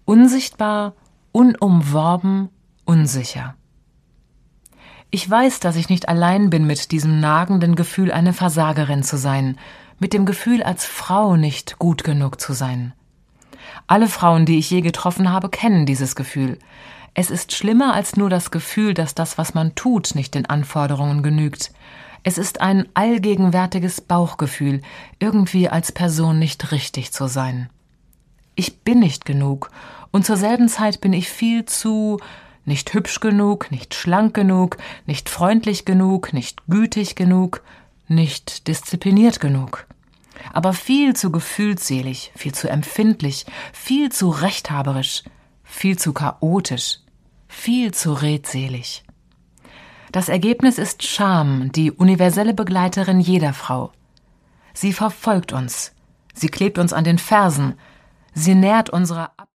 Unsichtbar, unumworben, unsicher. Ich weiß, dass ich nicht allein bin mit diesem nagenden Gefühl, eine Versagerin zu sein, mit dem Gefühl, als Frau nicht gut genug zu sein. Alle Frauen, die ich je getroffen habe, kennen dieses Gefühl. Es ist schlimmer als nur das Gefühl, dass das, was man tut, nicht den Anforderungen genügt. Es ist ein allgegenwärtiges Bauchgefühl, irgendwie als Person nicht richtig zu sein. Ich bin nicht genug und zur selben Zeit bin ich viel zu nicht hübsch genug, nicht schlank genug, nicht freundlich genug, nicht gütig genug, nicht diszipliniert genug. Aber viel zu gefühlsselig, viel zu empfindlich, viel zu rechthaberisch, viel zu chaotisch, viel zu redselig. Das Ergebnis ist Scham, die universelle Begleiterin jeder Frau. Sie verfolgt uns, sie klebt uns an den Fersen, sie nährt unsere